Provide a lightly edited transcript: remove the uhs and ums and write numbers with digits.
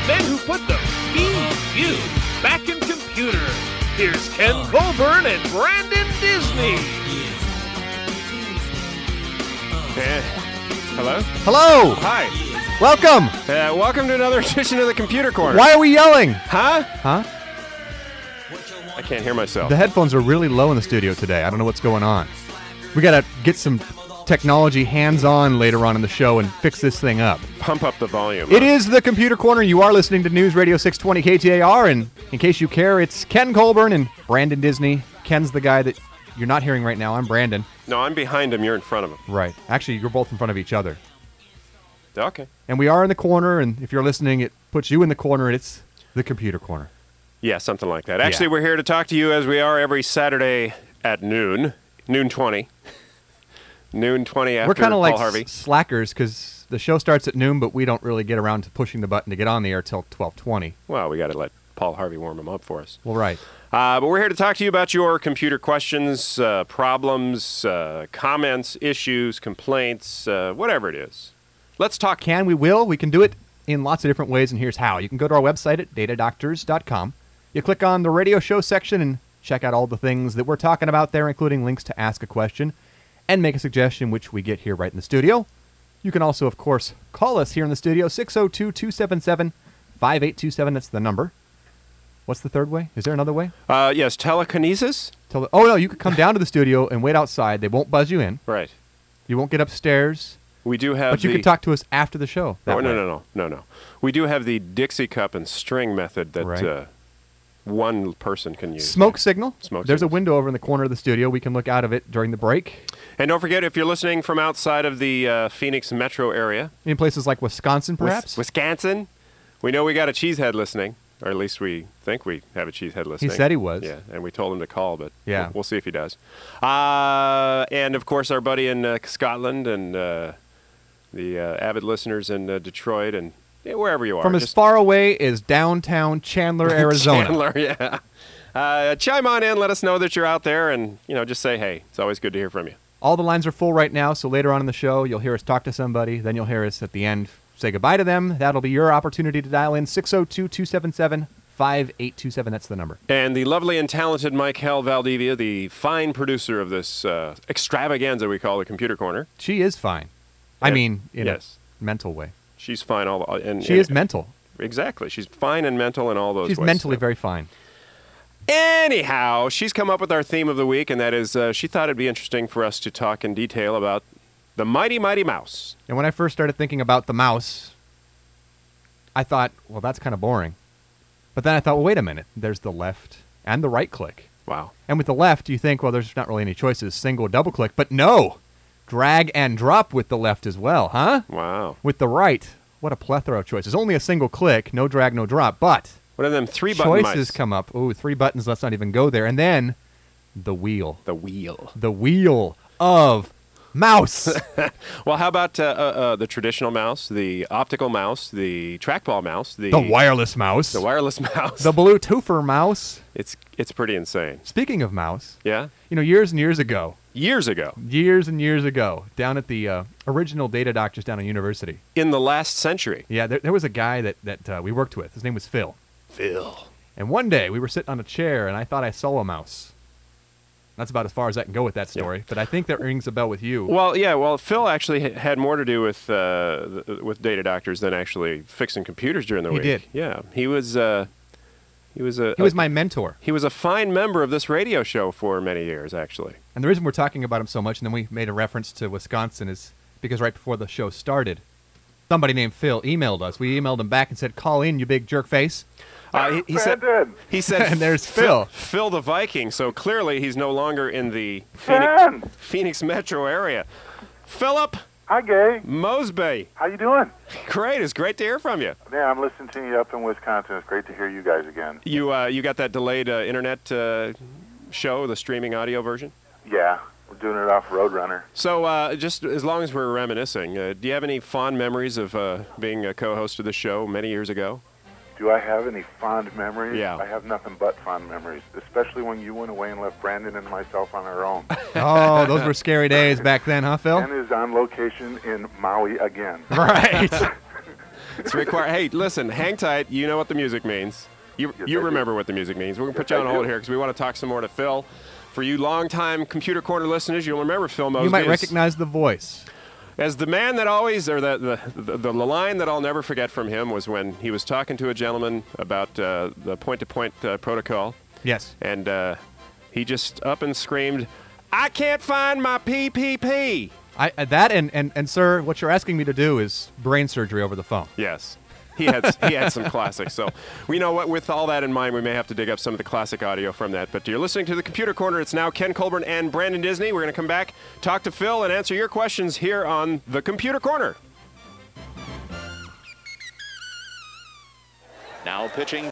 Men who put the B-U back in computer. Here's Ken Colburn and Brandon Disney. Hello? Hello! Hi. Welcome! Welcome to another edition of the Computer Corner. Why are we yelling? Huh? Huh? I can't hear myself. The headphones are really low in the studio today. I don't know what's going on. We gotta get some technology hands-on later on in the show and fix this thing up. Pump up the volume. It is the Computer Corner. You are listening to News Radio 620 KTAR, and in case you care, it's Ken Colburn and Brandon Disney. Ken's the guy that you're not hearing right now. I'm Brandon. No, I'm behind him. You're in front of him. Right. Actually, you're both in front of each other. Okay. And we are in the corner, and if you're listening, it puts you in the corner, and it's the Computer Corner. Yeah, something like that. Actually, Yeah. we're here to talk to you as we are every Saturday at noon 20. Noon 20 after We're kind of Paul like Harvey. slackers because the show starts at noon, but we don't really get around to pushing the button to get on the air till 12:20. Well, we got to let Paul Harvey warm him up for us. Well, right. But we're here to talk to you about your computer questions, problems, comments, issues, complaints, whatever it is. Let's talk. Can we will? We can do it in lots of different ways, and here's how. You can go to our website at datadoctors.com. You click on the radio show section and check out all the things that we're talking about there, including links to ask a question and make a suggestion, which we get here right in the studio. You can also, of course, call us here in the studio, 602-277-5827. That's the number. What's the third way? Is there another way? Yes, telekinesis. Oh, no, you could come down to the studio and wait outside. They won't buzz you in. Right. You won't get upstairs. We do have But you can talk to us after the show. Oh, that way. no. We do have the Dixie cup and string method that Right. one person can use. Smoke signal. Smoke There's signals. a window over in the corner of the studio. We can look out of it during the break. And don't forget, if you're listening from outside of the Phoenix metro area, In places like Wisconsin, perhaps. Wisconsin, we know we got a cheesehead listening, or at least we think we have a cheesehead listening. He said he was. Yeah, and we told him to call, but Yeah. we'll see if he does. And, of course, our buddy in Scotland and the avid listeners in Detroit and wherever you are. From as Just far away as downtown Chandler, Arizona. Chandler, yeah. Chime on in, let us know that you're out there, and, just say, hey, it's always good to hear from you. All the lines are full right now, so later on in the show, you'll hear us talk to somebody. Then you'll hear us at the end say goodbye to them. That'll be your opportunity to dial in, 602-277-5827. That's the number. And the lovely and talented Michael Valdivia, the fine producer of this extravaganza we call the Computer Corner. She is fine. I And- mean, in yes. a mental way. She's fine and She is mental. Exactly. She's fine and mental in all those She's ways. mentally very fine. Anyhow, she's come up with our theme of the week, and that is she thought it'd be interesting for us to talk in detail about the Mighty Mighty Mouse. And when I first started thinking about the mouse, I thought, well, that's kind of boring. But then I thought, well, wait a minute. There's the left and the right click. Wow. And with the left, you think, well, there's not really any choices, single, double click. But no, drag and drop with the left as well, huh? Wow. With the right, what a plethora of choices. Only a single click, no drag, no drop. But What are them three-button choices mice? come up. Ooh, 3 buttons, let's not even go there. And then the wheel. The wheel. The wheel of mouse. Well, how about the traditional mouse, the optical mouse, the trackball mouse, The wireless mouse. the wireless mouse? The Bluetoother mouse. It's pretty insane. Speaking of mouse, Yeah? years and years ago, Years ago. down at the original Data Doctors down at University, In the last century. yeah, there was a guy that we worked with. His name was Phil. Phil. And one day we were sitting on a chair, and I thought I saw a mouse. That's about as far as I can go with that story. But I think that rings a bell with you. Well, yeah. Well, Phil actually had more to do with Data Doctors than actually fixing computers during the He week. did. Yeah, he was He was my mentor. he was a fine member of this radio show for many years, actually. And the reason we're talking about him so much, and then we made a reference to Wisconsin, is because right before the show started, somebody named Phil emailed us. We emailed him back and said, "Call in, you big jerk face." He said, And there's Phil. Phil the Viking. So clearly he's no longer in the Ken! Phoenix metro area. Philip Hi, Gay. Mosby. How you doing? Great. It's great to hear from you. Yeah, I'm listening to you up in Wisconsin. It's great to hear you guys again. You got that delayed internet show, the streaming audio version? Yeah, we're doing it off Roadrunner. So just as long as we're reminiscing, do you have any fond memories of being a co-host of the show many years ago? Do I have any fond memories? Yeah. I have nothing but fond memories, especially when you went away and left Brandon and myself on our own. Oh, those were scary days back then, huh, Phil? Ken is on location in Maui again. Right. It's required. Hey, listen, hang tight. You know what the music means. You remember what the music means. We're going to put you on hold here because we want to talk some more to Phil. For you longtime Computer Corner listeners, you'll remember Phil Mosby. You might recognize the voice. As the man that always, or the line that I'll never forget from him was when he was talking to a gentleman about the point-to-point protocol. Yes. And he just up and screamed, "I can't find my PPP." And sir, what you're asking me to do is brain surgery over the phone. Yes. He had some classics. So we know what. With all that in mind, we may have to dig up some of the classic audio from that. But you're listening to the Computer Corner. It's now Ken Colburn and Brandon Disney. We're going to come back, talk to Phil, and answer your questions here on the Computer Corner. Now pitching